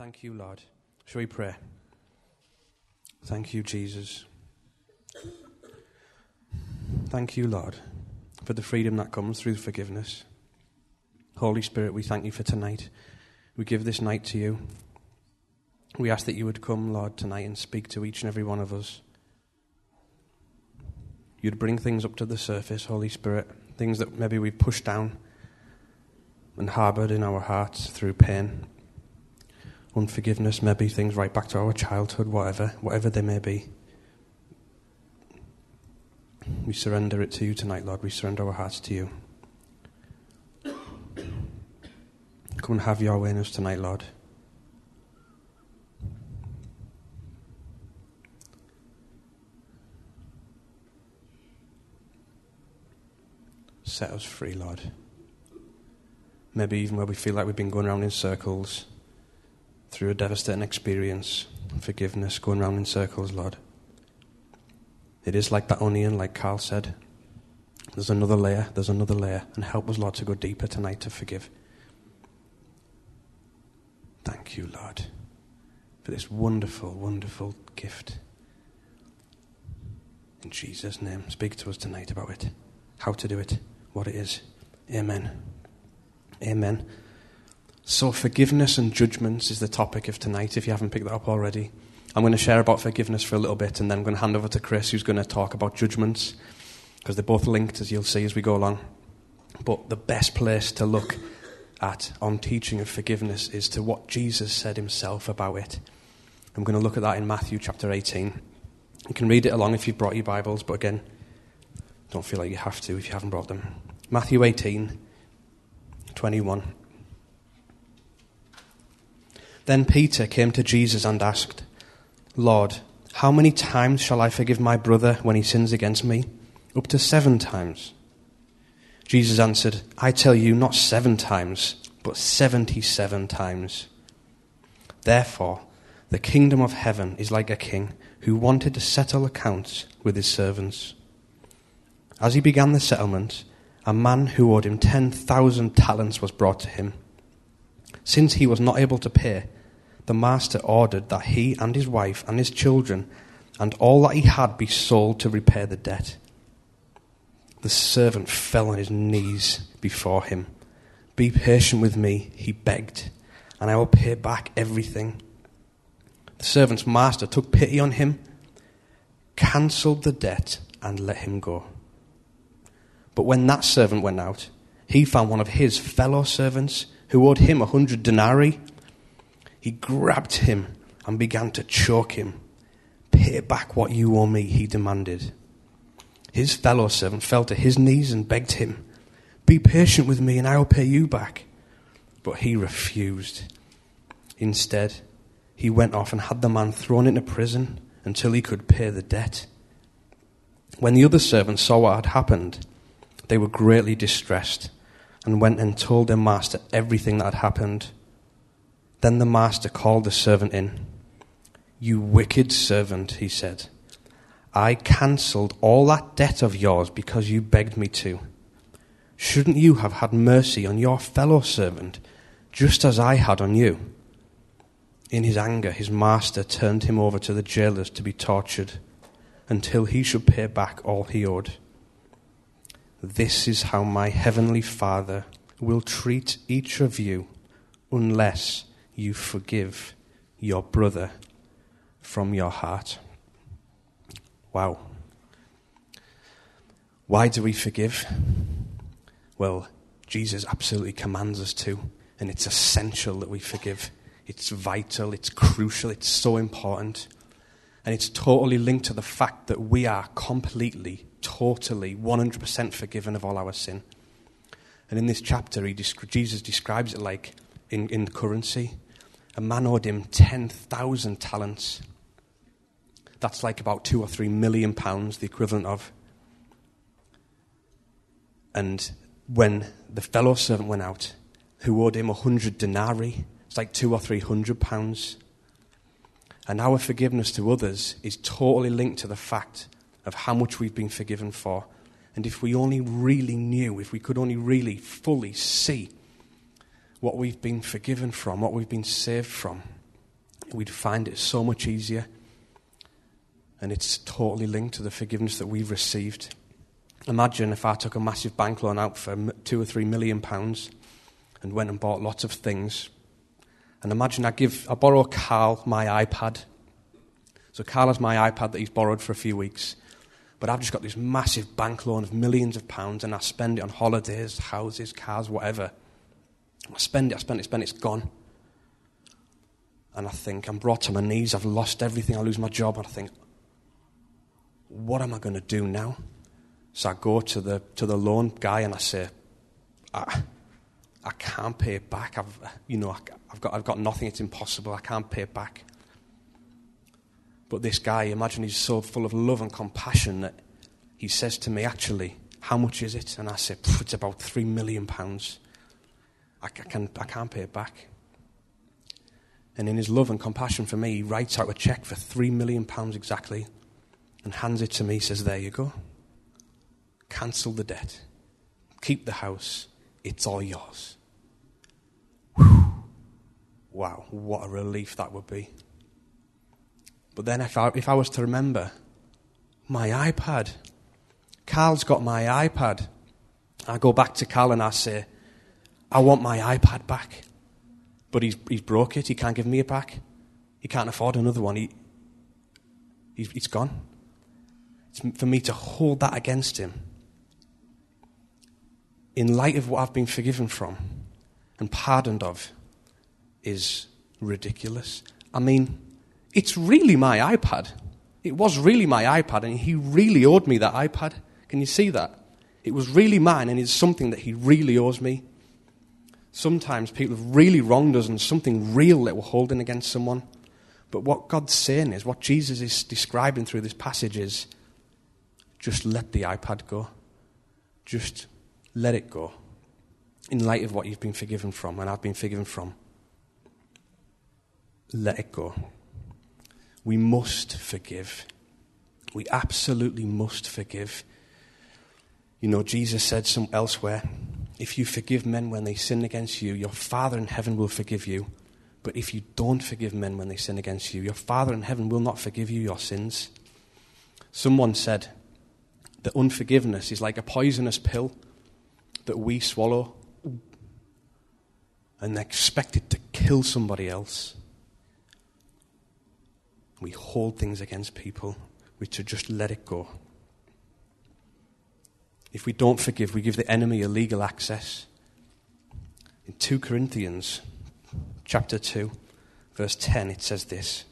Thank you, Lord. Shall we pray? Thank you, Jesus. Thank you, Lord, for the freedom that comes through forgiveness. Holy Spirit, we thank you for tonight. We give this night to you. We ask that you would come, Lord, tonight and speak to each and every one of us. You'd bring things up to the surface, Holy Spirit, things that maybe we pushed down and harboured in our hearts through pain, unforgiveness, maybe things right back to our childhood, whatever they may be. We surrender it to you tonight, Lord. We surrender our hearts to you. Come and have your way in us tonight, Lord. Set us free, Lord. Maybe even where we feel like we've been going around in circles through a devastating experience, forgiveness, going around in circles, Lord. It is like that onion, like Carl said. There's another layer, and help us, Lord, to go deeper tonight to forgive. Thank you, Lord, for this wonderful, wonderful gift. In Jesus' name, speak to us tonight about it, how to do it, what it is. Amen. Amen. So forgiveness and judgments is the topic of tonight, if you haven't picked that up already. I'm going to share about forgiveness for a little bit, and then I'm going to hand over to Chris, who's going to talk about judgments, because they're both linked, as you'll see as we go along. But the best place to look at on teaching of forgiveness is to what Jesus said himself about it. I'm going to look at that in Matthew chapter 18. You can read it along if you've brought your Bibles, but again, don't feel like you have to if you haven't brought them. Matthew 18, 21. Then Peter came to Jesus and asked, Lord, how many times shall I forgive my brother when he sins against me? Up to 7 times. Jesus answered, I tell you, not 7 times, but 77 times. Therefore, the kingdom of heaven is like a king who wanted to settle accounts with his servants. As he began the settlement, a man who owed him 10,000 talents was brought to him. Since he was not able to pay, the master ordered that he and his wife and his children and all that he had be sold to repay the debt. The servant fell on his knees before him. Be patient with me, he begged, and I will pay back everything. The servant's master took pity on him, cancelled the debt, and let him go. But when that servant went out, he found one of his fellow servants who owed him 100 denarii. He grabbed him and began to choke him. Pay back what you owe me, he demanded. His fellow servant fell to his knees and begged him, be patient with me and I will pay you back. But he refused. Instead, he went off and had the man thrown into prison until he could pay the debt. When the other servants saw what had happened, they were greatly distressed and went and told their master everything that had happened. Then the master called the servant in. You wicked servant, he said. I cancelled all that debt of yours because you begged me to. Shouldn't you have had mercy on your fellow servant, just as I had on you? In his anger, his master turned him over to the jailers to be tortured until he should pay back all he owed. This is how my heavenly Father will treat each of you unless you forgive your brother from your heart. Wow. Why do we forgive? Well, Jesus absolutely commands us to, and it's essential that we forgive. It's vital, it's crucial, it's so important. And it's totally linked to the fact that we are completely, totally, 100% forgiven of all our sin. And in this chapter, Jesus describes it like in currency. A man owed him 10,000 talents. That's like about 2 or 3 million pounds, the equivalent of. And when the fellow servant went out, who owed him 100 denarii, it's like 200 or 300 pounds. And our forgiveness to others is totally linked to the fact of how much we've been forgiven for. And if we only really knew, if we could only really fully see what we've been forgiven from, what we've been saved from, we'd find it so much easier. And it's totally linked to the forgiveness that we've received. Imagine if I took a massive bank loan out for £2 or £3 million and went and bought lots of things. And imagine I borrow Carl my iPad. So Carl has my iPad that he's borrowed for a few weeks. But I've just got this massive bank loan of millions of pounds, and I spend it on holidays, houses, cars, whatever. I spend it, it's gone. And I think, I'm brought to my knees, I've lost everything, I lose my job, and I think, what am I going to do now? So I go to the loan guy and I say, I can't pay it back. I've got nothing. It's impossible. I can't pay it back. But this guy, imagine he's so full of love and compassion that he says to me, actually, how much is it? And I say, it's about £3 million. I can't pay it back. And in his love and compassion for me, he writes out a cheque for £3 million exactly and hands it to me. He says, there you go. Cancel the debt. Keep the house. It's all yours. Whew. Wow, what a relief that would be. But then if I was to remember, my iPad. Carl's got my iPad. I go back to Carl and I say, I want my iPad back. But he's broke it. He can't give me it back. He can't afford another one. It's gone. It's for me to hold that against him. In light of what I've been forgiven from and pardoned of is ridiculous. I mean, it's really my iPad. It was really my iPad, and he really owed me that iPad. Can you see that? It was really mine, and it's something that he really owes me. Sometimes people have really wronged us and something real that we're holding against someone. But what God's saying is, what Jesus is describing through this passage is, just let the iPad go. Just let it go. In light of what you've been forgiven from and I've been forgiven from. Let it go. We must forgive. We absolutely must forgive. You know, Jesus said elsewhere, if you forgive men when they sin against you, your Father in heaven will forgive you. But if you don't forgive men when they sin against you, your Father in heaven will not forgive you your sins. Someone said that unforgiveness is like a poisonous pill that we swallow and expect it to kill somebody else. We hold things against people. We should just let it go. If we don't forgive, we give the enemy illegal access. In 2 Corinthians chapter 2, verse 10, it says this.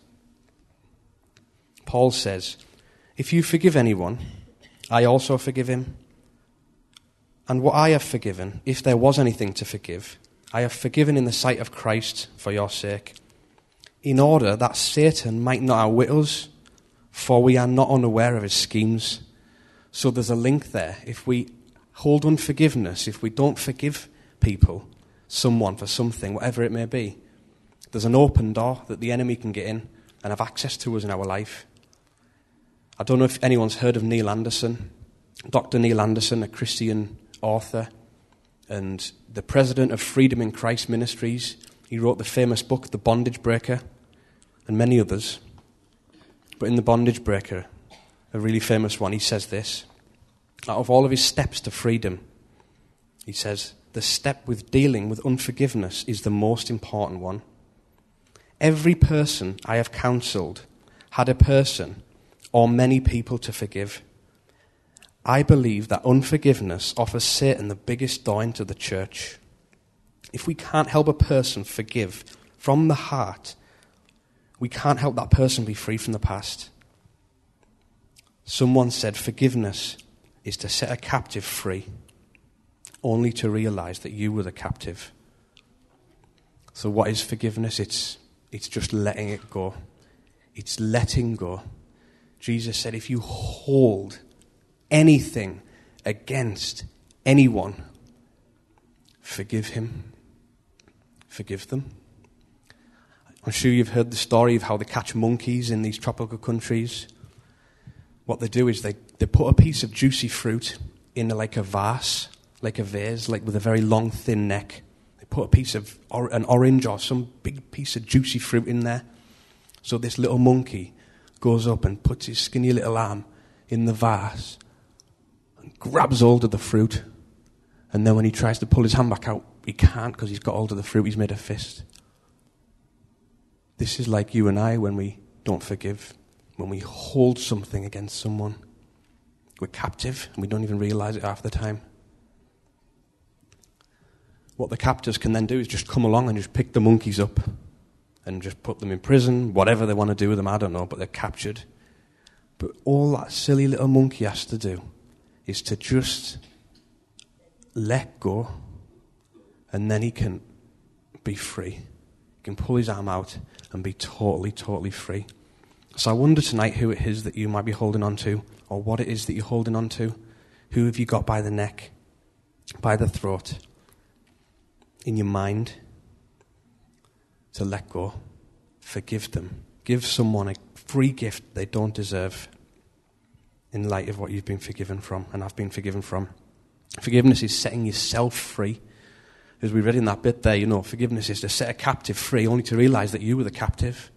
Paul says, if you forgive anyone, I also forgive him. And what I have forgiven, if there was anything to forgive, I have forgiven in the sight of Christ for your sake, in order that Satan might not outwit us, for we are not unaware of his schemes. So there's a link there. If we hold unforgiveness, if we don't forgive people, someone for something, whatever it may be, there's an open door that the enemy can get in and have access to us in our life. I don't know if anyone's heard of Neil Anderson. Dr. Neil Anderson, a Christian author and the president of Freedom in Christ Ministries. He wrote the famous book, The Bondage Breaker, and many others. But in The Bondage Breaker, a really famous one, he says this. Out of all of his steps to freedom, he says, the step with dealing with unforgiveness is the most important one. Every person I have counseled had a person or many people to forgive. I believe that unforgiveness offers Satan the biggest door into the church. If we can't help a person forgive from the heart, we can't help that person be free from the past. Someone said forgiveness is to set a captive free, only to realize that you were the captive. So what is forgiveness? It's just letting it go. It's letting go. Jesus said, if you hold anything against anyone, forgive him. Forgive them. I'm sure you've heard the story of how they catch monkeys in these tropical countries. What they do is they put a piece of juicy fruit in like a vase, like with a very long, thin neck. They put a piece of an orange or some big piece of juicy fruit in there, So this little monkey goes up and puts his skinny little arm in the vase and grabs hold of the fruit. And then when he tries to pull his hand back out, he can't because he's got hold of the fruit. He's made a fist. This is like you and I when we don't forgive, when we hold something against someone. We're captive and we don't even realize it half the time. What the captors can then do is just come along and just pick the monkeys up and just put them in prison, whatever they want to do with them, I don't know, but they're captured. But all that silly little monkey has to do is to just let go, and then he can be free. He can pull his arm out and be totally, totally free. So I wonder tonight who it is that you might be holding on to, or what it is that you're holding on to. Who have you got by the neck, by the throat, in your mind, to let go? Forgive them. Give someone a free gift they don't deserve in light of what you've been forgiven from and I've been forgiven from. Forgiveness is setting yourself free. As we read in that bit there, forgiveness is to set a captive free only to realize that you were the captive.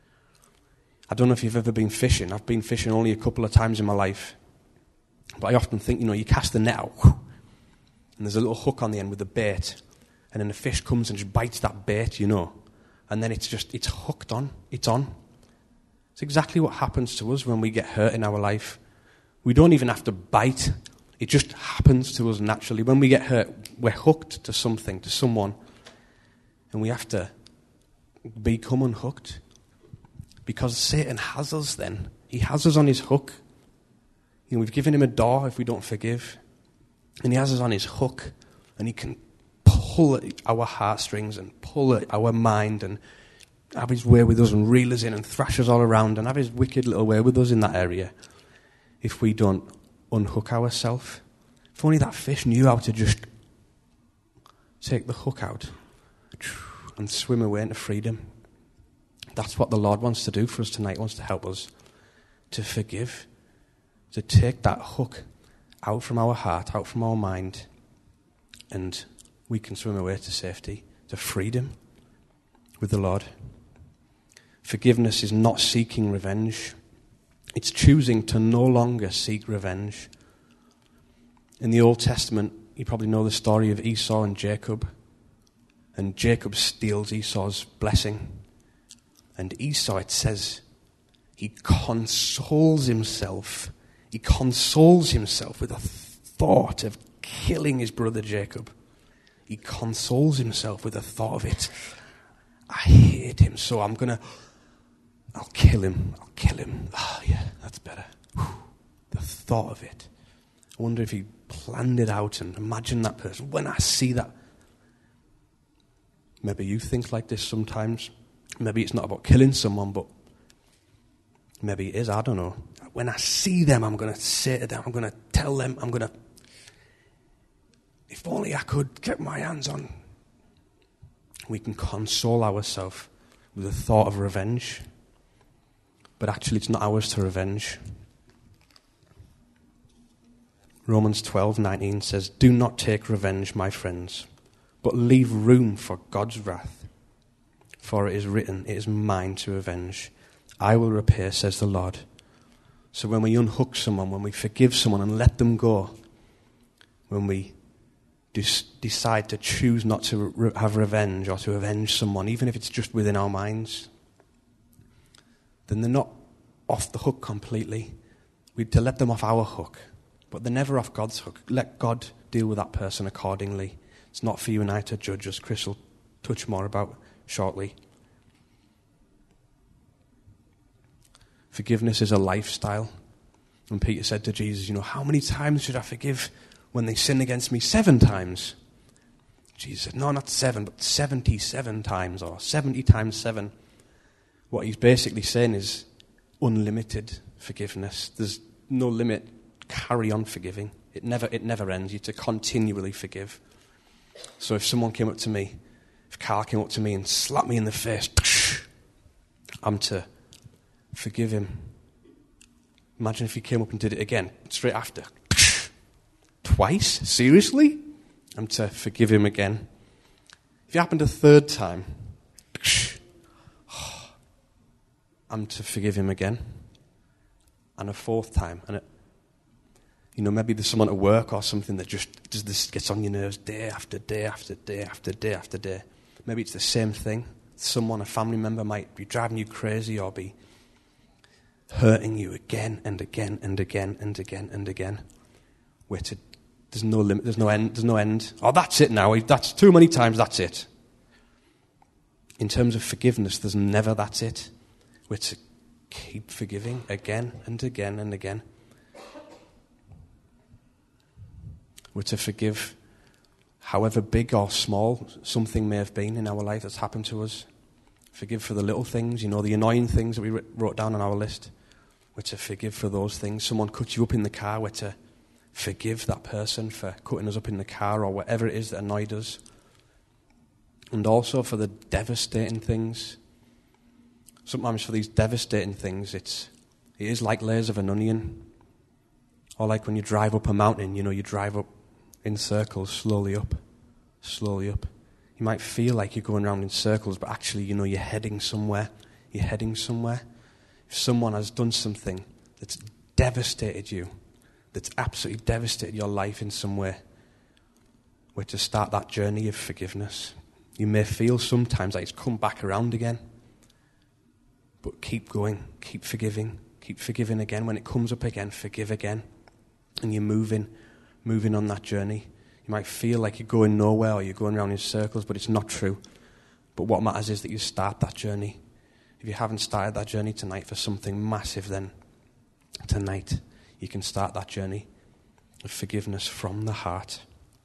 I don't know if you've ever been fishing. I've been fishing only a couple of times in my life. But I often think, you cast the net out, and there's a little hook on the end with the bait, and then the fish comes and just bites that bait, and then it's hooked on. It's on. It's exactly what happens to us when we get hurt in our life. We don't even have to bite. It just happens to us naturally. When we get hurt, we're hooked to something, to someone, and we have to become unhooked. Because Satan has us then. He has us on his hook. We've given him a door if we don't forgive. And he has us on his hook, and he can pull at our heartstrings and pull at our mind and have his way with us and reel us in and thrash us all around and have his wicked little way with us in that area if we don't unhook ourselves. If only that fish knew how to just take the hook out and swim away into freedom. That's what the Lord wants to do for us tonight. He wants to help us to forgive, to take that hook out from our heart, out from our mind, and we can swim away to safety, to freedom with the Lord. Forgiveness is not seeking revenge. It's choosing to no longer seek revenge. In the Old Testament, you probably know the story of Esau and Jacob. And Jacob steals Esau's blessing. And Esau, it says, he consoles himself. He consoles himself with the thought of killing his brother Jacob. He consoles himself with the thought of it. I hate him, so I'll kill him. I'll kill him. Oh, yeah, that's better. Whew. The thought of it. I wonder if he planned it out and imagined that person. When I see that, maybe you think like this sometimes. Maybe it's not about killing someone, but maybe it is, I don't know. When I see them, I'm going to say to them, I'm going to tell them, if only I could get my hands on. We can console ourselves with the thought of revenge. But actually it's not ours to revenge. Romans 12:19 says, "Do not take revenge, my friends, but leave room for God's wrath. For it is written, it is mine to avenge. I will repay, says the Lord." So when we unhook someone, when we forgive someone and let them go, when we decide to choose not to have revenge or to avenge someone, even if it's just within our minds, then they're not off the hook completely. We're to let them off our hook, but they're never off God's hook. Let God deal with that person accordingly. It's not for you and I to judge, as Chris will touch more about shortly. Forgiveness is a lifestyle. And Peter said to Jesus, how many times should I forgive when they sin against me? 7 times. Jesus said, no, not 7, but 77 times, or 70 times 7. What he's basically saying is unlimited forgiveness. There's no limit. Carry on forgiving. It never ends. You're to continually forgive. So if someone came up to me, if Carl came up to me and slapped me in the face, I'm to forgive him. Imagine if he came up and did it again, straight after. Twice? Seriously? I'm to forgive him again. If it happened a third time, I'm to forgive him again. And a fourth time. And maybe there's someone at work or something that just does this, gets on your nerves day after day after day after day after day. Maybe it's the same thing. Someone, a family member, might be driving you crazy or be hurting you again and again and again and again and again. There's no limit, there's no end. Oh, that's it now. That's too many times, that's it. In terms of forgiveness, there's never that's it. We're to keep forgiving again and again and again. We're to forgive however big or small something may have been in our life that's happened to us. Forgive for the little things, the annoying things that we wrote down on our list. We're to forgive for those things. Someone cut you up in the car, we're to forgive that person for cutting us up in the car or whatever it is that annoyed us. And also for the devastating things. Sometimes for these devastating things, it is like layers of an onion. Or like when you drive up a mountain, you drive up in circles, slowly up, slowly up. You might feel like you're going around in circles, but actually, you're heading somewhere. You're heading somewhere. If someone has done something that's devastated you, that's absolutely devastated your life in some way, we're to start that journey of forgiveness. You may feel sometimes like it's come back around again, but keep going, keep forgiving again. When it comes up again, forgive again. And you're moving on that journey. You might feel like you're going nowhere or you're going around in circles, but it's not true. But what matters is that you start that journey. If you haven't started that journey tonight for something massive, then tonight you can start that journey of forgiveness from the heart.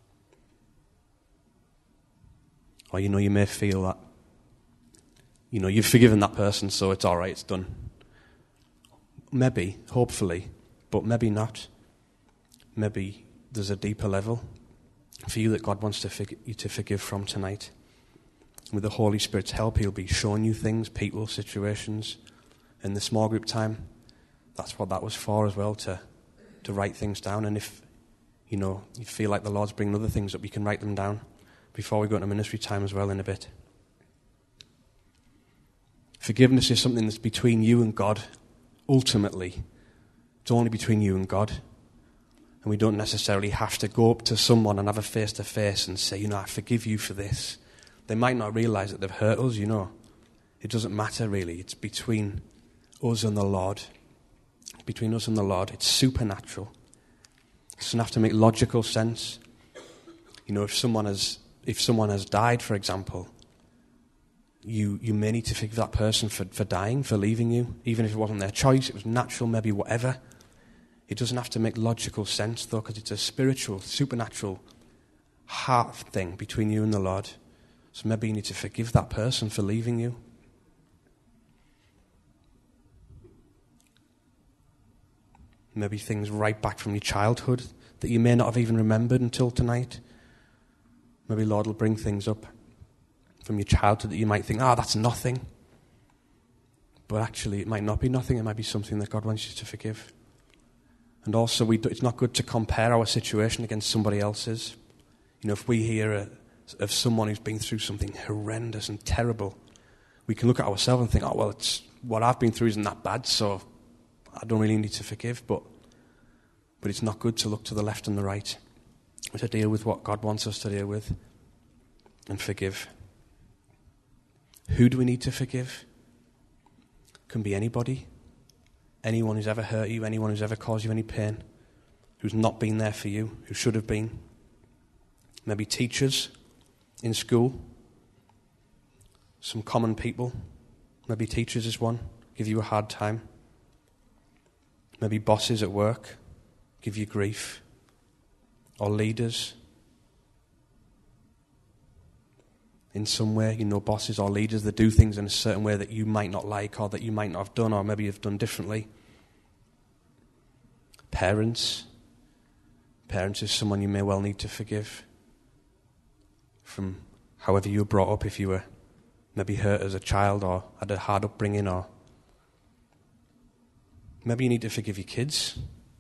Or you may feel that, you've forgiven that person, so it's all right, it's done. Maybe, hopefully, but maybe not. Maybe there's a deeper level for you that God wants you to forgive from tonight. With the Holy Spirit's help, He'll be showing you things, people, situations. In the small group time, that's what that was for as well, to write things down. And if, you feel like the Lord's bringing other things up, you can write them down before we go into ministry time as well in a bit. Forgiveness is something that's between you and God. Ultimately, it's only between you and God. And we don't necessarily have to go up to someone and have a face-to-face and say, I forgive you for this. They might not realize that they've hurt us, It doesn't matter, really. It's between us and the Lord. Between us and the Lord. It's supernatural. It doesn't have to make logical sense. If someone has died, for example, you may need to forgive that person for dying, for leaving you. Even if it wasn't their choice, it was natural, maybe whatever. It doesn't have to make logical sense, though, because it's a spiritual, supernatural heart thing between you and the Lord. So maybe you need to forgive that person for leaving you. Maybe things right back from your childhood that you may not have even remembered until tonight. Maybe Lord will bring things up from your childhood that you might think, that's nothing. But actually, it might not be nothing. It might be something that God wants you to forgive. And also, it's not good to compare our situation against somebody else's. If we hear of someone who's been through something horrendous and terrible, we can look at ourselves and think, it's what I've been through isn't that bad, so I don't really need to forgive. But it's not good to look to the left and the right, to deal with what God wants us to deal with and forgive. Who do we need to forgive? Can be anybody. Anyone who's ever hurt you, anyone who's ever caused you any pain, who's not been there for you, who should have been. Maybe teachers in school, some common people. Maybe teachers is one, give you a hard time. Maybe bosses at work, give you grief. Or leaders. In some way, bosses or leaders that do things in a certain way that you might not like or that you might not have done or maybe have done differently. Parents. Parents is someone you may well need to forgive from however you were brought up, if you were maybe hurt as a child or had a hard upbringing, or maybe you need to forgive your kids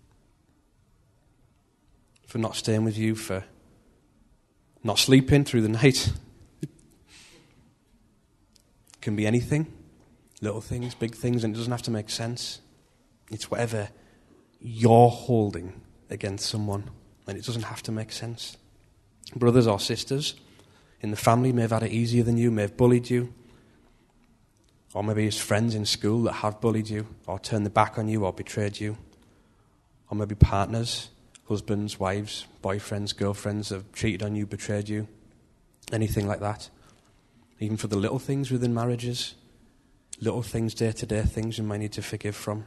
for not staying with you, for not sleeping through the night. Can be anything. Little things, big things, and it doesn't have to make sense. It's whatever you're holding against someone, and it doesn't have to make sense. Brothers or sisters in the family may have had it easier than you, may have bullied you, or maybe it's friends in school that have bullied you, or turned their back on you, or betrayed you, or maybe partners, husbands, wives, boyfriends, girlfriends have cheated on you, betrayed you, anything like that. Even for the little things within marriages, little things, day-to-day things you might need to forgive from.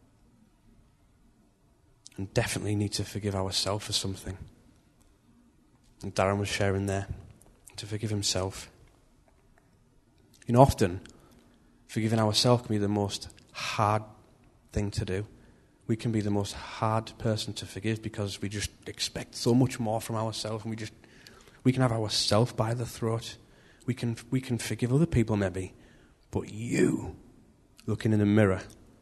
And definitely need to forgive ourselves for something. And Darren was sharing there, to forgive himself. You know, often, forgiving ourselves can be the most hard thing to do. We can be the most hard person to forgive because we just expect so much more from ourselves, and we can have ourselves by the throat. We can forgive other people maybe, but you, looking in the mirror,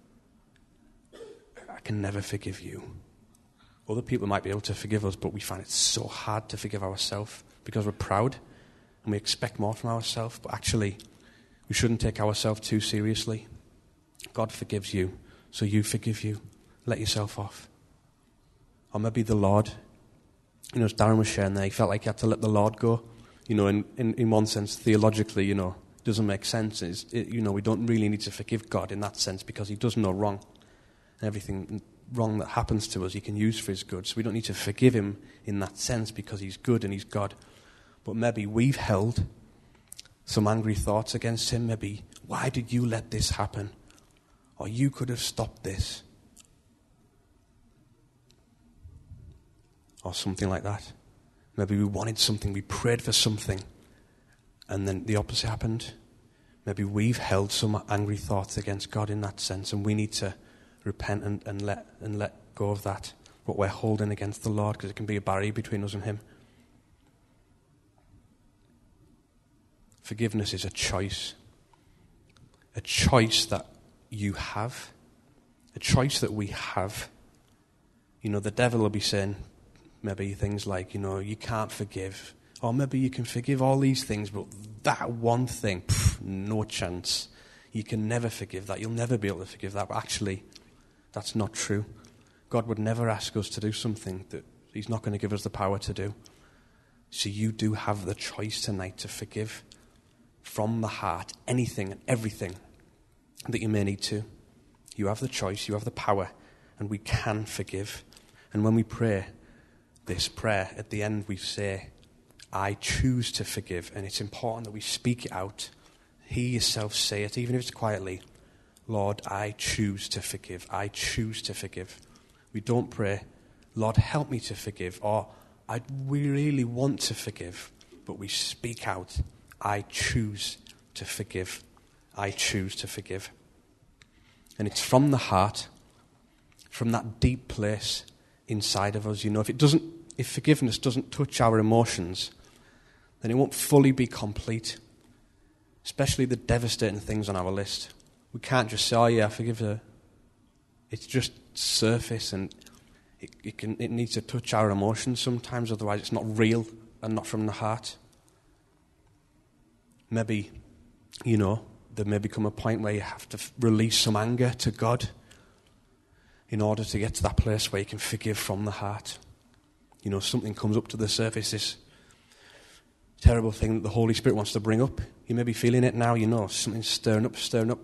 I can never forgive you. Other people might be able to forgive us, but we find it so hard to forgive ourselves because we're proud and we expect more from ourselves. But actually, we shouldn't take ourselves too seriously. God forgives you, so you forgive you. Let yourself off. Or maybe the Lord. You know, as Darren was sharing there, he felt like he had to let the Lord go. You know, in one sense, theologically, you know, it doesn't make sense. You know, we don't really need to forgive God in that sense because he does no wrong. And everything wrong that happens to us, he can use for his good. So we don't need to forgive him in that sense because he's good and he's God. But maybe we've held some angry thoughts against him. Maybe, why did you let this happen? Or you could have stopped this. Or something like that. Maybe we wanted something, we prayed for something, and then the opposite happened. Maybe we've held some angry thoughts against God in that sense, and we need to repent and let go of that, what we're holding against the Lord, because it can be a barrier between us and him. Forgiveness is a choice that you have, a choice that we have. You know, the devil will be saying maybe things like, you know, you can't forgive, or maybe you can forgive all these things, but that one thing, no chance. You can never forgive that. You'll never be able to forgive that. But actually, that's not true. God would never ask us to do something that he's not going to give us the power to do. So you do have the choice tonight to forgive from the heart anything and everything that you may need to. You have the choice, you have the power, and we can forgive. And when we pray this prayer, at the end we say, I choose to forgive. And it's important that we speak it out. Hear yourself say it, even if it's quietly. Lord, I choose to forgive. I choose to forgive. We don't pray, Lord, help me to forgive, or we really want to forgive, but we speak out, I choose to forgive. I choose to forgive. And it's from the heart, from that deep place inside of us. You know, if forgiveness doesn't touch our emotions, then it won't fully be complete. Especially the devastating things on our list. We can't just say, oh yeah, I forgive her. It's just surface, and it needs to touch our emotions sometimes, otherwise it's not real and not from the heart. Maybe, you know, there may become a point where you have to release some anger to God in order to get to that place where you can forgive from the heart. You know, something comes up to the surface, this terrible thing that the Holy Spirit wants to bring up. You may be feeling it now, you know, something's stirring up,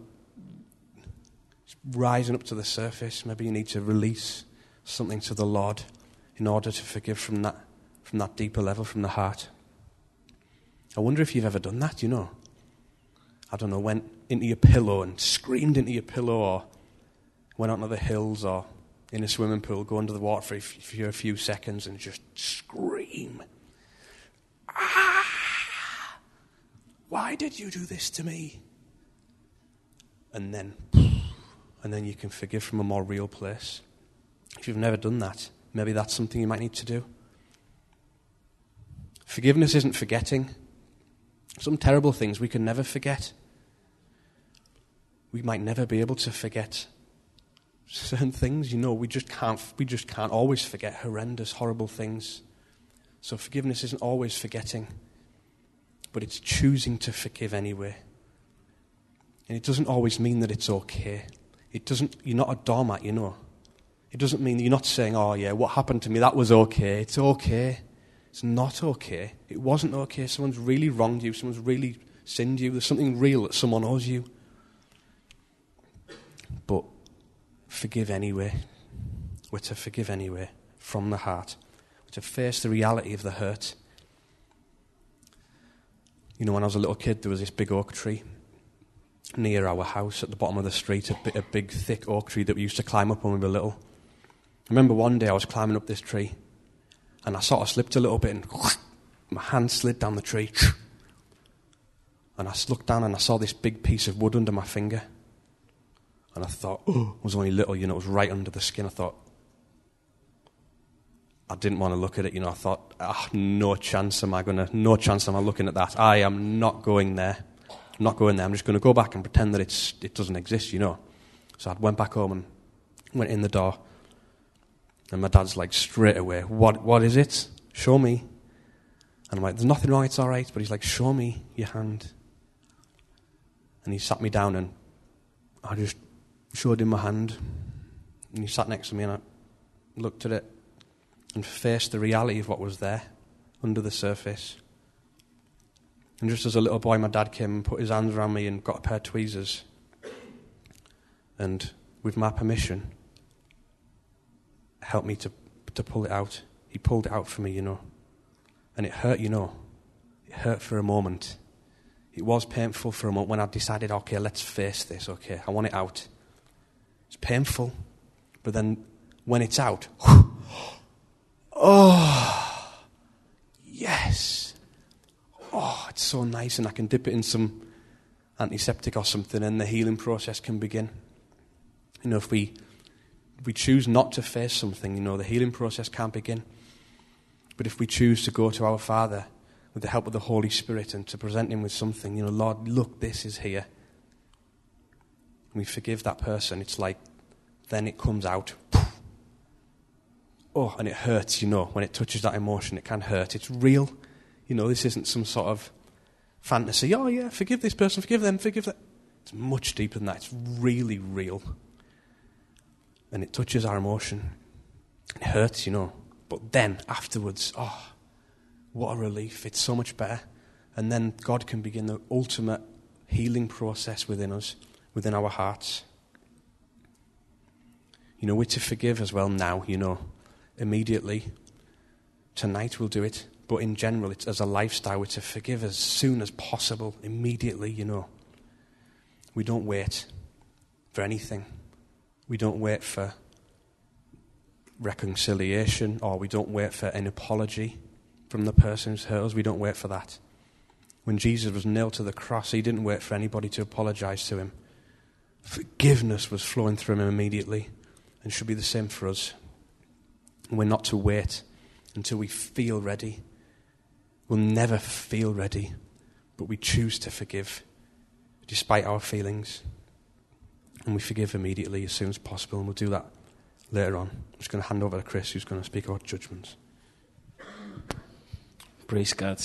it's rising up to the surface. Maybe you need to release something to the Lord in order to forgive from that deeper level, from the heart. I wonder if you've ever done that, you know. I don't know, went into your pillow and screamed into your pillow, or went out to the hills or in a swimming pool, go under the water for a few seconds and just scream. Ah! Why did you do this to me? And then you can forgive from a more real place. If you've never done that, maybe that's something you might need to do. Forgiveness isn't forgetting. Some terrible things we can never forget. We might never be able to forget certain things. You know, we just can't always forget horrendous, horrible things. So forgiveness isn't always forgetting, but it's choosing to forgive anyway. And it doesn't always mean that it's okay. You're not a doormat, you know. It doesn't mean that you're not saying, oh yeah, what happened to me, that was okay. It's okay. It's not okay. It wasn't okay. Someone's really wronged you. Someone's really sinned you. There's something real that someone owes you. But forgive anyway. We're to forgive anyway, from the heart. We're to face the reality of the hurt. You know, when I was a little kid, there was this big oak tree near our house at the bottom of the street, a big, thick oak tree that we used to climb up when we were little. I remember one day I was climbing up this tree, and I sort of slipped a little bit, and my hand slid down the tree. And I looked down, and I saw this big piece of wood under my finger. And I thought, oh, it was only little, you know, it was right under the skin. I thought, I didn't want to look at it, you know. I thought, no chance am I looking at that. I am not going there. I'm not going there. I'm just going to go back and pretend that it doesn't exist, you know. So I went back home and went in the door. And my dad's like, straight away, what is it? Show me. And I'm like, there's nothing wrong, it's all right. But he's like, show me your hand. And he sat me down, and I just showed him my hand. And he sat next to me, and I looked at it and faced the reality of what was there under the surface. And just as a little boy, my dad came and put his arms around me and got a pair of tweezers. And with my permission, helped me to pull it out. He pulled it out for me, you know. And it hurt, you know. It hurt for a moment. It was painful for a moment when I decided, okay, let's face this, okay, I want it out. It's painful. But then when it's out, oh, yes. Oh, it's so nice, and I can dip it in some antiseptic or something, and the healing process can begin. You know, if we choose not to face something, you know, the healing process can't begin. But if we choose to go to our Father with the help of the Holy Spirit and to present him with something, you know, Lord, look, this is here. And we forgive that person, it's like, then it comes out. Oh, and it hurts, you know, when it touches that emotion, it can hurt. It's real. You know, this isn't some sort of fantasy. Oh, yeah, forgive this person, forgive them, forgive that. It's much deeper than that. It's really real. And it touches our emotion. It hurts, you know. But then, afterwards, oh, what a relief. It's so much better. And then God can begin the ultimate healing process within us, within our hearts. You know, we're to forgive as well now, you know, immediately. Tonight we'll do it. But in general, it's as a lifestyle, we're to forgive as soon as possible, immediately, you know. We don't wait for anything. We don't wait for reconciliation, or we don't wait for an apology from the person who's hurt us. We don't wait for that. When Jesus was nailed to the cross, he didn't wait for anybody to apologize to him. Forgiveness was flowing through him immediately, and should be the same for us. And we're not to wait until we feel ready. We'll never feel ready, but we choose to forgive despite our feelings. And we forgive immediately as soon as possible, and we'll do that later on. I'm just going to hand over to Chris, who's going to speak about judgments. Praise God.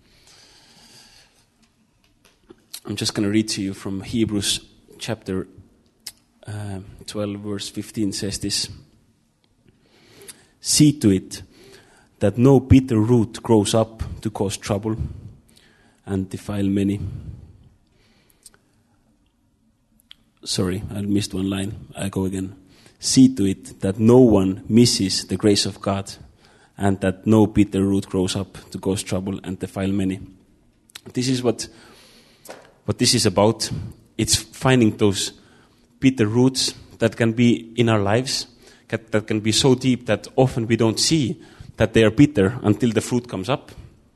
I'm just going to read to you from Hebrews chapter 12, verse 15 says this. See to it that no bitter root grows up to cause trouble and defile many. Sorry, I missed one line. I go again. See to it that no one misses the grace of God, and that no bitter root grows up to cause trouble and defile many. This is what this is about. It's finding those bitter roots that can be in our lives, that can be so deep that often we don't see that they are bitter until the fruit comes up.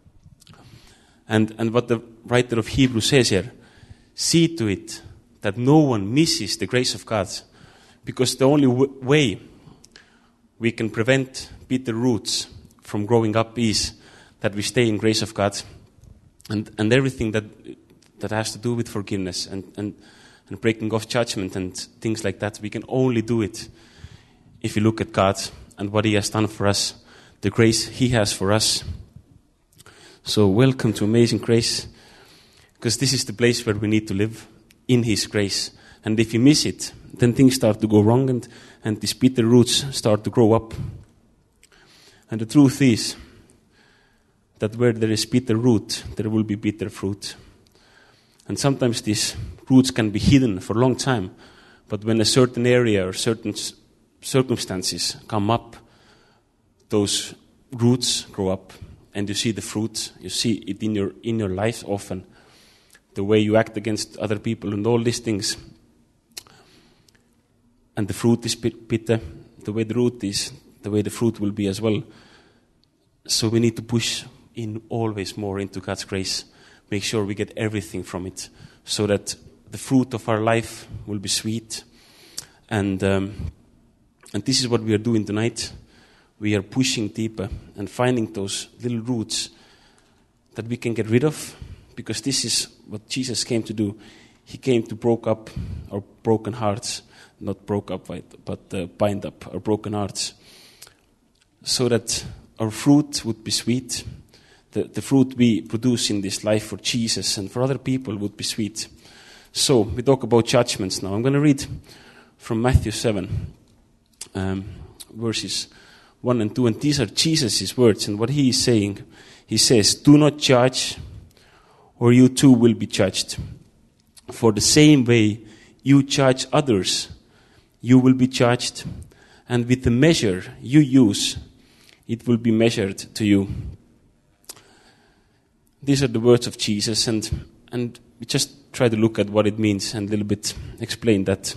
And what the writer of Hebrews says here, see to it that no one misses the grace of God, because the only way we can prevent bitter roots from growing up is that we stay in grace of God, and everything that has to do with forgiveness and breaking off judgment and things like that, we can only do it if we look at God and what he has done for us, the grace he has for us. So welcome to Amazing Grace, because this is the place where we need to live. in His grace. And if you miss it, then things start to go wrong, and these bitter roots start to grow up. And the truth is that where there is bitter root, there will be bitter fruit. And sometimes these roots can be hidden for a long time, but when a certain area or certain circumstances come up, those roots grow up, and you see the fruit. You see it in your life often, the way you act against other people and all these things. And the fruit is bitter. The way the root is, the way the fruit will be as well. So we need to push in always more into God's grace. Make sure we get everything from it, so that the fruit of our life will be sweet. And this is what we are doing tonight. We are pushing deeper and finding those little roots that we can get rid of, because this is what Jesus came to do. He came to broke up our broken hearts, not broke up, but bind up our broken hearts, so that our fruit would be sweet. The fruit we produce in this life for Jesus and for other people would be sweet. So we talk about judgments now. I'm going to read from Matthew 7, verses 1 and 2. And these are Jesus' words. And what he is saying, he says, "Do not judge, or you too will be judged. For the same way you judge others, you will be judged. And with the measure you use, it will be measured to you." These are the words of Jesus, and we just try to look at what it means and a little bit explain that.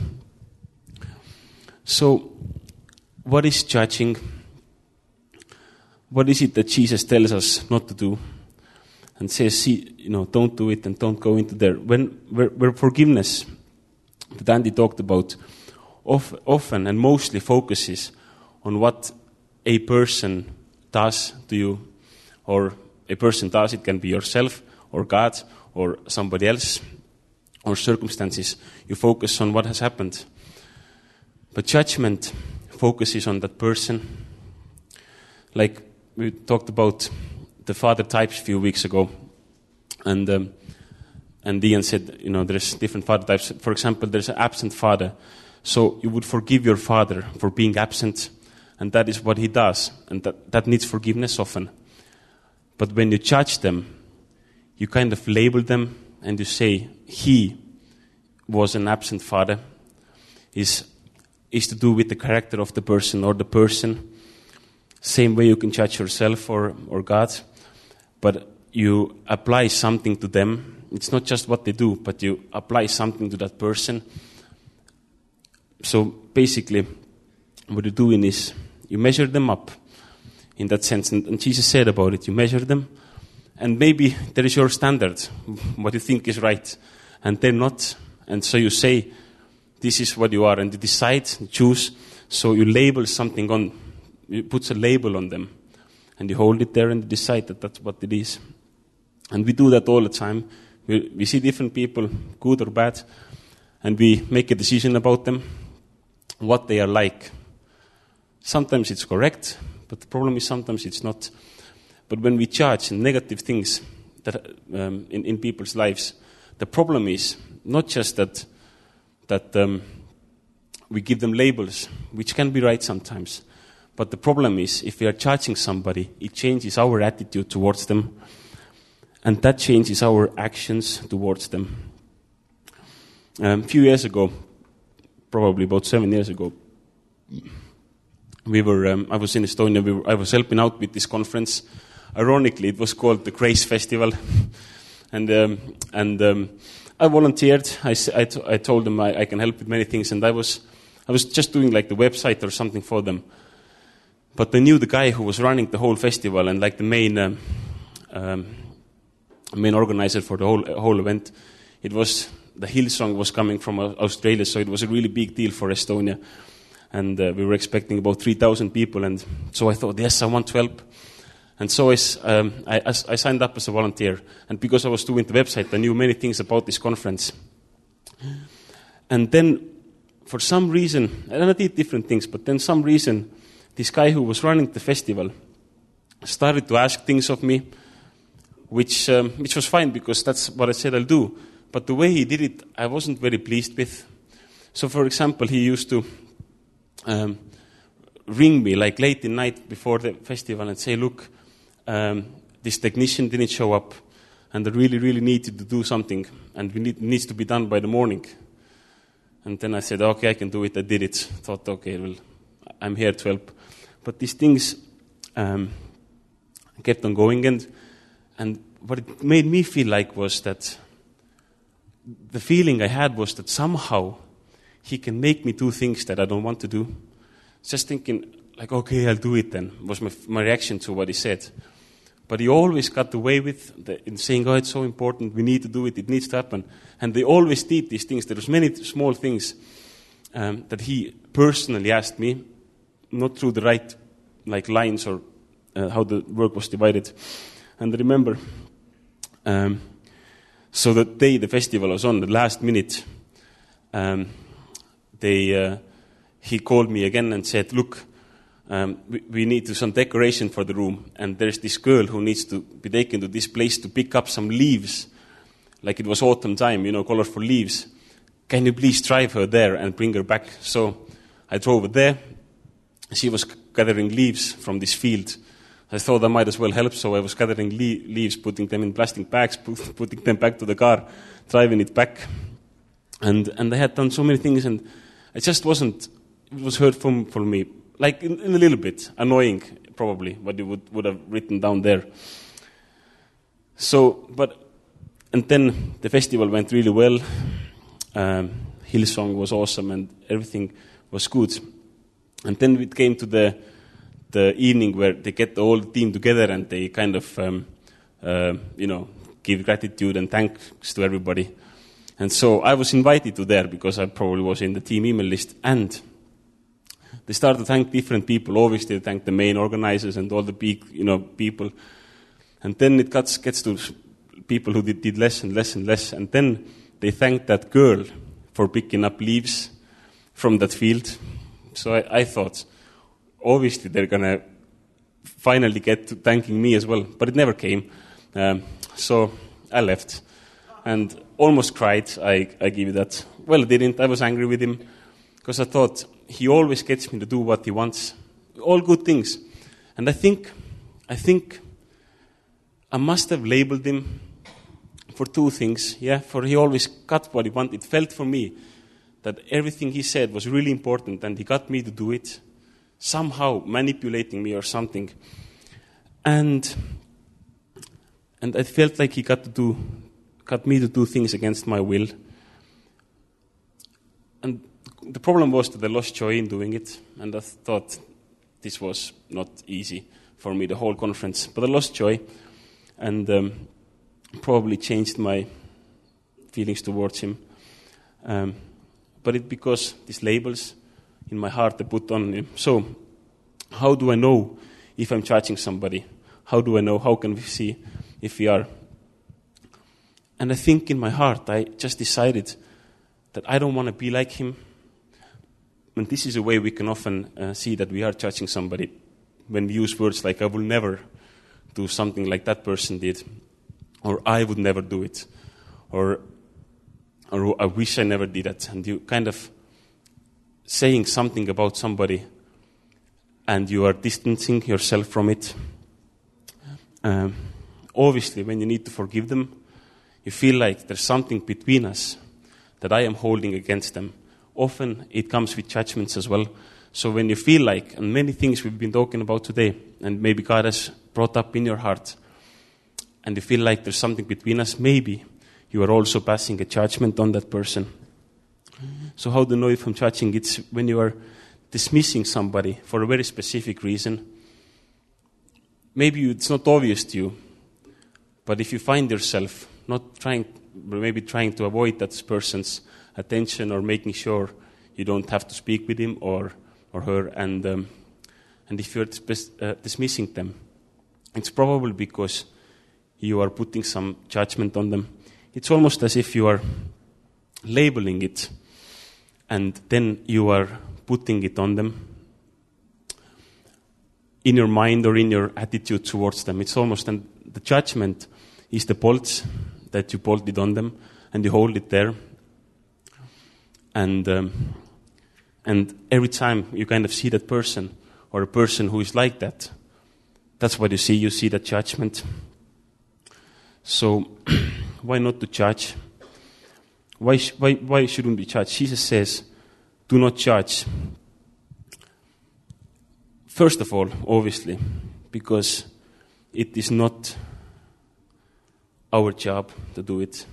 So, what is judging? What is it that Jesus tells us not to do? And says, don't do it and don't go into there. Where forgiveness, that Andy talked about, often and mostly focuses on what a person does to you, or a person does. It can be yourself or God or somebody else or circumstances. You focus on what has happened. But judgment focuses on that person. Like we talked about the father types a few weeks ago, and Ian said, there's different father types. For example, there's an absent father. So you would forgive your father for being absent, and that is what he does, and that needs forgiveness often. But when you judge them, you kind of label them, and you say, he was an absent father. Is to do with the character of the person or the person. Same way you can judge yourself or God, but you apply something to them. It's not just what they do, but you apply something to that person. So basically, what you're doing is you measure them up in that sense. And Jesus said about it, you measure them, and maybe there is your standard, what you think is right, and they're not. And so you say, this is what you are, and you decide, you choose. So you label something on, you put a label on them, and you hold it there and you decide that that's what it is. And we do that all the time. We see different people, good or bad, and we make a decision about them, what they are like. Sometimes it's correct, but the problem is sometimes it's not. But when we judge negative things that in people's lives, the problem is not just that we give them labels, which can be right sometimes. But the problem is, if we are judging somebody, it changes our attitude towards them, and that changes our actions towards them. A few years ago, probably about 7 years ago, I was in Estonia. I was helping out with this conference. Ironically, it was called the Grace Festival, and I volunteered. I told them I can help with many things, and I was just doing like the website or something for them. But I knew the guy who was running the whole festival and like the main organizer for the whole event. It was the Hillsong was coming from Australia, so it was a really big deal for Estonia. And we were expecting about 3,000 people, and so I thought, yes, I want to help. And so I signed up as a volunteer, and because I was doing the website, I knew many things about this conference. And then, for some reason, and I did different things, but then some reason, this guy who was running the festival started to ask things of me, which was fine, because that's what I said I'll do. but the way he did it, I wasn't very pleased with. So, for example, he used to ring me like late in night before the festival and say, look, this technician didn't show up, and I really, really needed to do something, and it needs to be done by the morning. And then I said, okay, I can do it. I did it. Thought, okay, well, I'm here to help. But these things kept on going, and what it made me feel like was that the feeling I had was that somehow he can make me do things that I don't want to do. Just thinking, like, okay, I'll do it then, was my reaction to what he said. But he always got away with in saying, oh, it's so important, we need to do it, it needs to happen. And they always did these things. There was many small things that he personally asked me, not through the right lines or how the work was divided. And I remember, so the day the festival was on, the last minute, he called me again and said, look, we need some decoration for the room, and there's this girl who needs to be taken to this place to pick up some leaves, like it was autumn time, colorful leaves. Can you please drive her there and bring her back? So I drove her there. She was gathering leaves from this field. I thought I might as well help, so I was gathering leaves, putting them in plastic bags, putting them back to the car, driving it back. And I had done so many things, and it just wasn't, it was hurtful for me. Like in a little bit, annoying probably, what you would have written down there. So, and then the festival went really well. Hillsong was awesome and everything was good. And then it came to the evening where they get the whole team together and they kind of, give gratitude and thanks to everybody. And so I was invited to there because I probably was in the team email list, and they started to thank different people. Obviously, they thanked the main organizers and all the big, people. And then it gets to people who did less and less and less. And then they thanked that girl for picking up leaves from that field. So I thought, obviously, they're going to finally get to thanking me as well. But it never came. So I left and almost cried. I give you that. Well, I didn't. I was angry with him because I thought, he always gets me to do what he wants. All good things. And I think I must have labeled him for two things. Yeah, for he always got what he wanted. It felt for me that everything he said was really important, and he got me to do it, somehow manipulating me or something. And I felt like he got me to do things against my will. And the problem was that I lost joy in doing it, and I thought this was not easy for me, the whole conference. But I lost joy, and probably changed my feelings towards him. But it's because these labels in my heart I put on him. So, how do I know if I'm judging somebody? How do I know? How can we see if we are? And I think in my heart I just decided that I don't want to be like him. And this is a way we can often see that we are judging somebody when we use words like, I will never do something like that person did, or I would never do it, or I wish I never did that. And you kind of saying something about somebody and you are distancing yourself from it. Obviously, when you need to forgive them, you feel like there's something between us that I am holding against them. Often it comes with judgments as well. So when you feel like, and many things we've been talking about today, and maybe God has brought up in your heart, and you feel like there's something between us, maybe you are also passing a judgment on that person. So how do you know if I'm judging? It's when you are dismissing somebody for a very specific reason. Maybe it's not obvious to you, but if you find yourself maybe trying to avoid that person's attention or making sure you don't have to speak with him or her, and if you're dismissing them, it's probably because you are putting some judgment on them. It's almost as if you are labeling it, and then you are putting it on them in your mind or in your attitude towards them. It's almost, and the judgment is the bolts that you bolted on them, and you hold it there. And every time you kind of see that person, or a person who is like that, that's what you see. You see that judgment. So, why not to judge? Why shouldn't we judge? Jesus says, do not judge. First of all, obviously, because it is not our job to do it.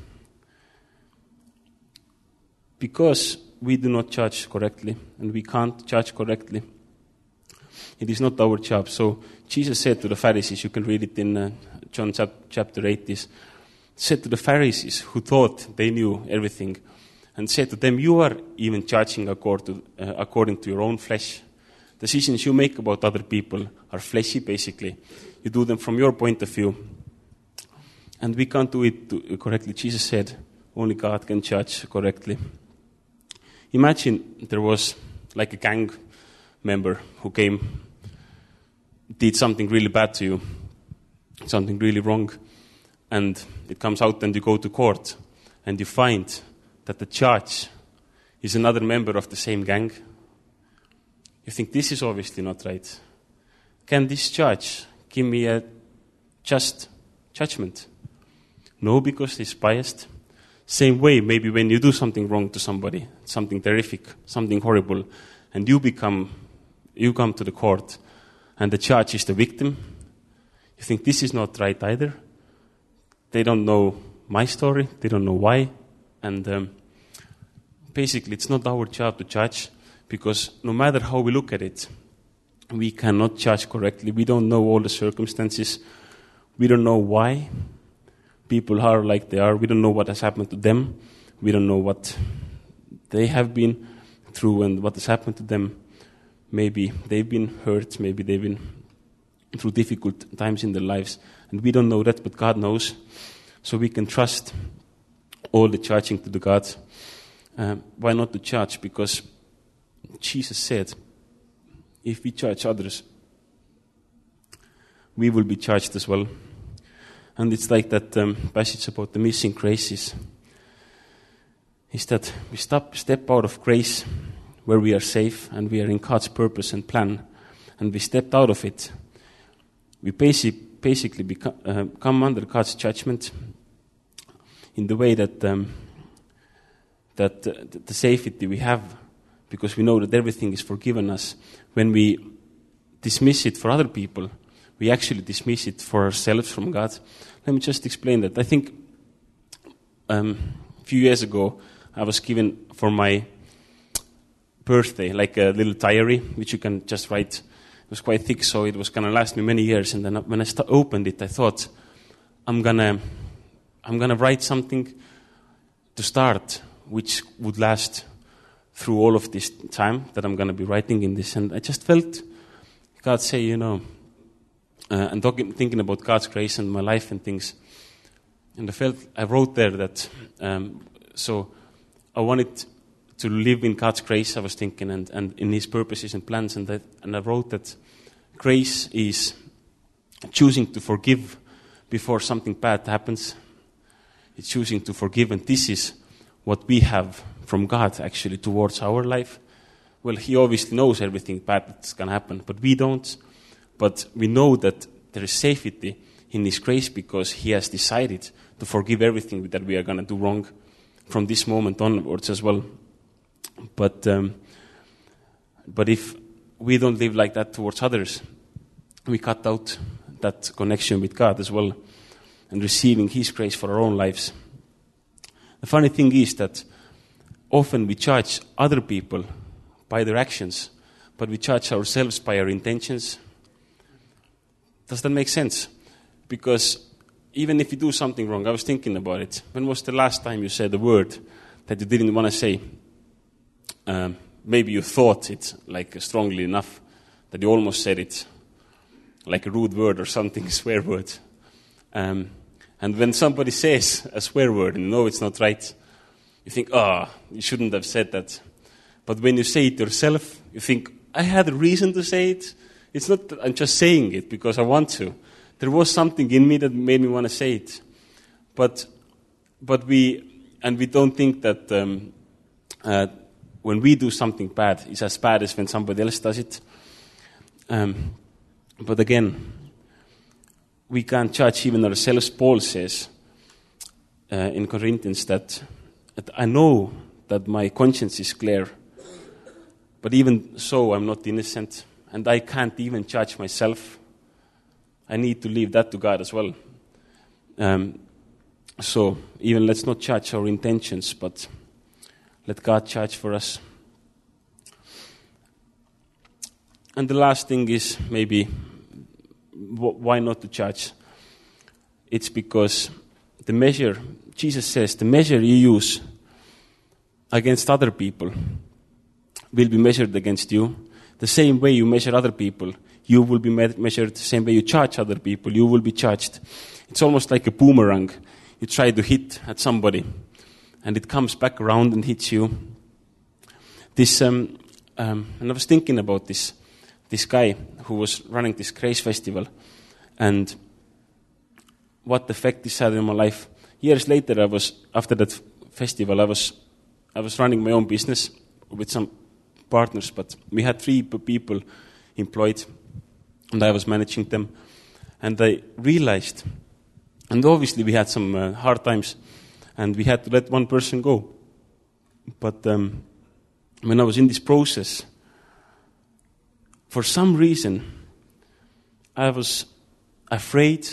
Because we do not judge correctly, and we can't judge correctly, it is not our job. So Jesus said to the Pharisees, you can read it in John chapter 8, this, said to the Pharisees who thought they knew everything, and said to them, you are even judging according to your own flesh. Decisions you make about other people are fleshy, basically. You do them from your point of view. And we can't do it correctly. Jesus said, only God can judge correctly. Imagine there was like a gang member who came, did something really bad to you, something really wrong, and it comes out and you go to court and you find that the judge is another member of the same gang. You think this is obviously not right. Can this judge give me a just judgment? No, because he's biased. Same way, maybe when you do something wrong to somebody, something terrific, something horrible, and you come to the court, and the judge is the victim, you think this is not right either. They don't know my story, they don't know why, and basically it's not our job to judge, because no matter how we look at it, we cannot judge correctly. We don't know all the circumstances. We don't know why people are like they are. We don't know what has happened to them. We don't know what they have been through and what has happened to them. Maybe they've been hurt. Maybe they've been through difficult times in their lives. And we don't know that, but God knows. So we can trust all the judging to the God. Why not to judge? Because Jesus said, if we judge others, we will be judged as well. And it's like that passage about the missing graces. Is that we step out of grace where we are safe and we are in God's purpose and plan, and we stepped out of it. We basically come under God's judgment in the way that the safety we have, because we know that everything is forgiven us. When we dismiss it for other people, we actually dismiss it for ourselves from God. Let me just explain that. I think a few years ago, I was given for my birthday like a little diary, which you can just write. It was quite thick, so it was going to last me many years. And then when I opened it, I thought, I'm gonna write something to start, which would last through all of this time that I'm going to be writing in this. And I just felt God say, and thinking about God's grace and my life and things. And I wrote there that, so I wanted to live in God's grace, I was thinking, and in His purposes and plans. And I wrote that grace is choosing to forgive before something bad happens. It's choosing to forgive, and this is what we have from God, actually, towards our life. Well, He obviously knows everything bad that's going to happen, but we don't. But we know that there is safety in His grace because He has decided to forgive everything that we are going to do wrong from this moment onwards as well. But if we don't live like that towards others, we cut out that connection with God as well and receiving His grace for our own lives. The funny thing is that often we judge other people by their actions, but we judge ourselves by our intentions. Does that make sense? Because even if you do something wrong, I was thinking about it. When was the last time you said a word that you didn't want to say? Maybe you thought it like strongly enough that you almost said it, like a rude word or something, a swear word. And when somebody says a swear word and you know it's not right, you think, you shouldn't have said that. But when you say it yourself, you think, I had a reason to say it. It's not that I'm just saying it because I want to. There was something in me that made me want to say it. But we and we don't think that when we do something bad, it's as bad as when somebody else does it. But again, we can't judge even ourselves. Paul says in Corinthians that I know that my conscience is clear, but even so I'm not innocent, and I can't even judge myself. I need to leave that to God as well. So even let's not judge our intentions, but let God judge for us. And the last thing is maybe why not to judge? It's because the measure, Jesus says, the measure you use against other people will be measured against you. The same way you measure other people, you will be measured. The same way you judge other people, you will be judged. It's almost like a boomerang. You try to hit at somebody, and it comes back around and hits you. And I was thinking about this guy who was running this Grace Festival, and what effect this had in my life. Years later, after that festival, I was running my own business with some partners, but we had 3 people employed, and I was managing them. And I realized, and obviously we had some hard times, and we had to let one person go. But when I was in this process, for some reason, I was afraid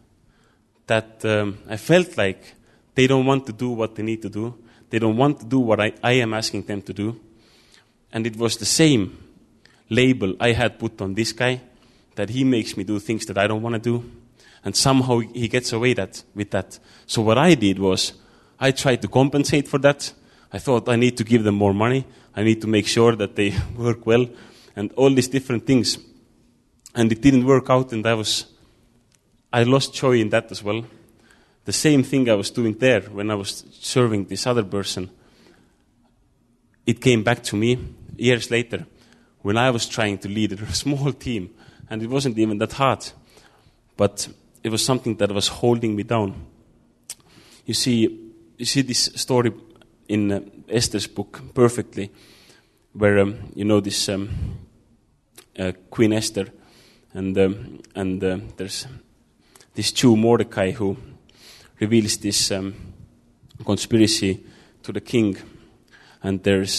that I felt like they don't want to do what they need to do. They don't want to do what I am asking them to do. And it was the same label I had put on this guy, that he makes me do things that I don't want to do. And somehow he gets away with that. So what I did was, I tried to compensate for that. I thought I need to give them more money. I need to make sure that they work well. And all these different things. And it didn't work out, and I lost joy in that as well. The same thing I was doing there when I was serving this other person. It came back to me years later when I was trying to lead a small team. And it wasn't even that hard. But it was something that was holding me down. You see this story in Esther's book perfectly, where this Queen Esther, and there's this Jew Mordecai who reveals this conspiracy to the king, and there's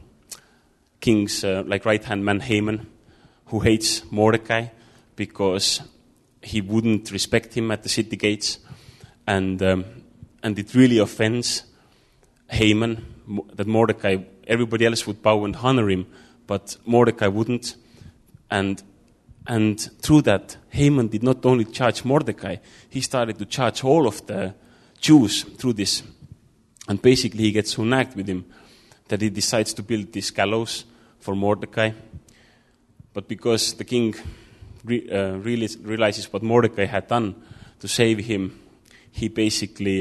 king's right-hand man Haman, who hates Mordecai because he wouldn't respect him at the city gates, and it really offends Haman that Mordecai, everybody else would bow and honor him, but Mordecai wouldn't. And through that, Haman did not only charge Mordecai, he started to charge all of the Jews through this. And basically he gets so nagged with him that he decides to build this gallows for Mordecai. But because the king realizes what Mordecai had done to save him, he basically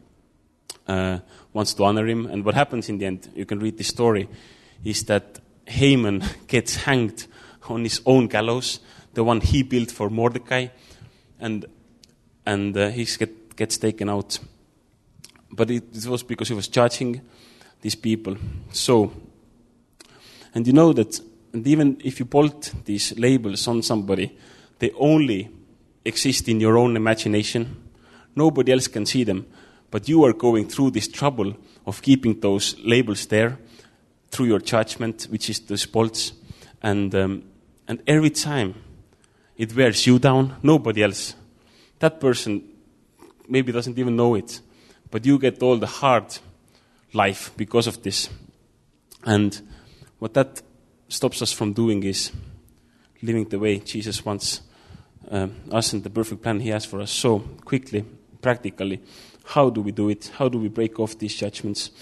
wants to honor him. And what happens in the end, you can read the story, is that Haman gets hanged on his own gallows, the one he built for Mordecai, and he gets taken out. But it was because he was judging these people. So, and you know that, and even if you bolt these labels on somebody, they only exist in your own imagination. Nobody else can see them. But you are going through this trouble of keeping those labels there through your judgment, which is those bolts. And every time it wears you down, nobody else. That person maybe doesn't even know it. But you get all the hard life because of this. And what that stops us from doing is living the way Jesus wants us and the perfect plan he has for us. So quickly, practically, how do we do it? How do we break off these judgments?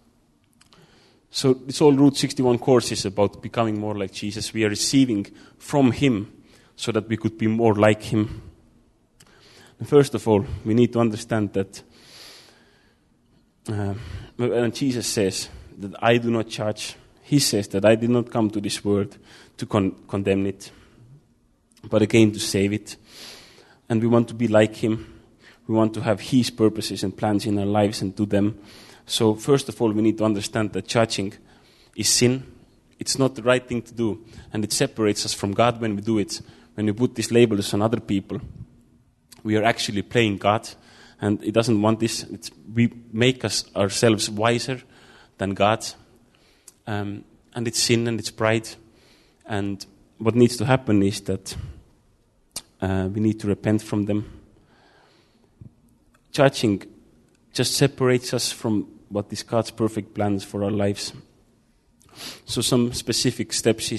So this whole Route 61 course is about becoming more like Jesus. We are receiving from him so that we could be more like him. And first of all, we need to understand that and Jesus says that I do not judge. He says that I did not come to this world to condemn it, but again to save it. And we want to be like him. We want to have his purposes and plans in our lives and do them. So first of all, we need to understand that judging is sin. It's not the right thing to do, and it separates us from God when we do it. When we put these labels on other people, we are actually playing God, and He doesn't want this. We make ourselves wiser than God, and it's sin and it's pride. And what needs to happen is that we need to repent from them. Judging just separates us from what is God's perfect plans for our lives. So some specific steps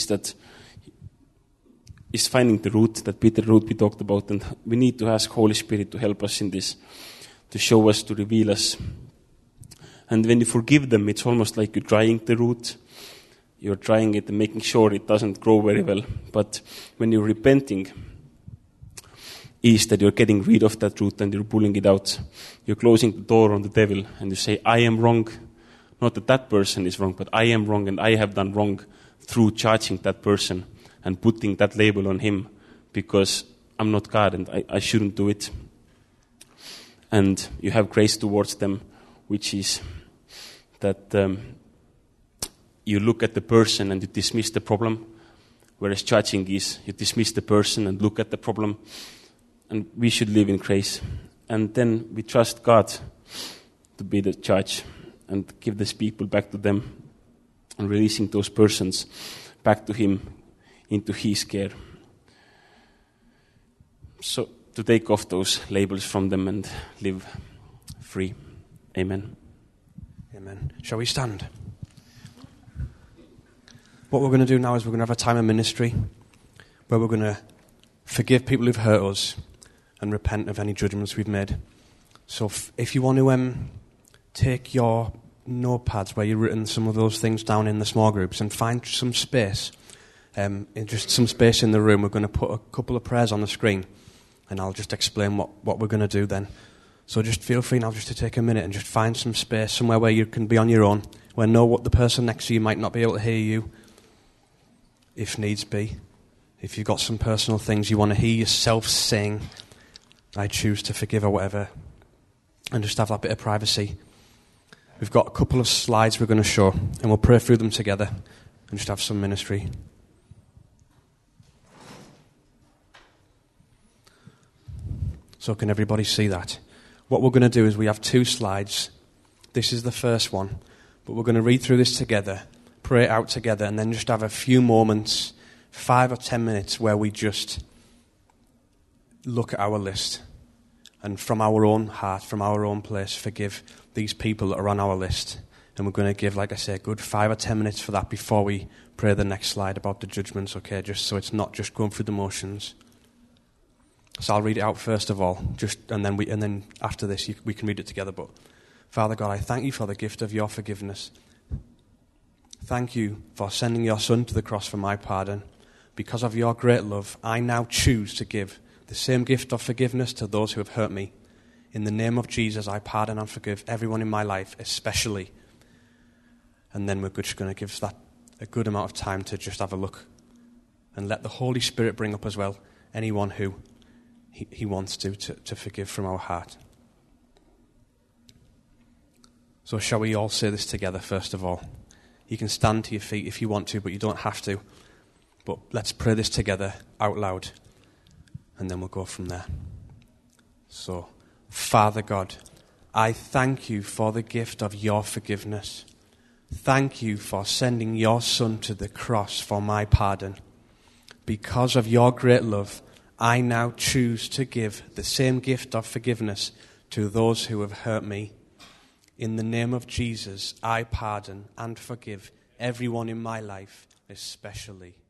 is finding the root that Peter wrote, we talked about, and we need to ask Holy Spirit to help us in this, to show us, to reveal us. And when you forgive them, it's almost like you're trying the root. You're trying it and making sure it doesn't grow very well. But when you're repenting, is that you're getting rid of that root and you're pulling it out. You're closing the door on the devil and you say, I am wrong. Not that that person is wrong, but I am wrong and I have done wrong through judging that person and putting that label on him because I'm not God and I shouldn't do it. And you have grace towards them, which is that you look at the person and you dismiss the problem, whereas judging is you dismiss the person and look at the problem. And we should live in grace. And then we trust God to be the judge and give these people back to them and releasing those persons back to Him into His care. So to take off those labels from them and live free. Amen. Amen. Shall we stand? What we're going to do now is we're going to have a time of ministry where we're going to forgive people who've hurt us and repent of any judgments we've made. So if you want to take your notepads where you've written some of those things down in the small groups and find some space, just some space in the room, we're going to put a couple of prayers on the screen and I'll just explain what we're going to do then. So just feel free now just to take a minute and just find some space, somewhere where you can be on your own, where the person next to you might not be able to hear you, if needs be. If you've got some personal things you want to hear yourself sing, I choose to forgive or whatever, and just have that bit of privacy. We've got a couple of slides we're going to show, and we'll pray through them together and just have some ministry. So can everybody see that? What we're going to do is we have 2 slides. This is the first one, but we're going to read through this together, pray it out together, and then just have a few moments, 5 or 10 minutes, where we just look at our list and from our own heart, from our own place, forgive these people that are on our list. And we're going to give, like I say, a good 5 or 10 minutes for that before we pray the next slide about the judgments, okay? Just so it's not just going through the motions. So I'll read it out first of all, and then after this we can read it together. But Father God, I thank you for the gift of your forgiveness. Thank you for sending your Son to the cross for my pardon. Because of your great love, I now choose to give the same gift of forgiveness to those who have hurt me. In the name of Jesus, I pardon and forgive everyone in my life, especially. And then we're just going to give that a good amount of time to just have a look and let the Holy Spirit bring up as well anyone who he wants to forgive from our heart. So shall we all say this together first of all? You can stand to your feet if you want to, but you don't have to. But let's pray this together out loud, and then we'll go from there. So, Father God, I thank you for the gift of your forgiveness. Thank you for sending your Son to the cross for my pardon. Because of your great love, I now choose to give the same gift of forgiveness to those who have hurt me. In the name of Jesus, I pardon and forgive everyone in my life, especially.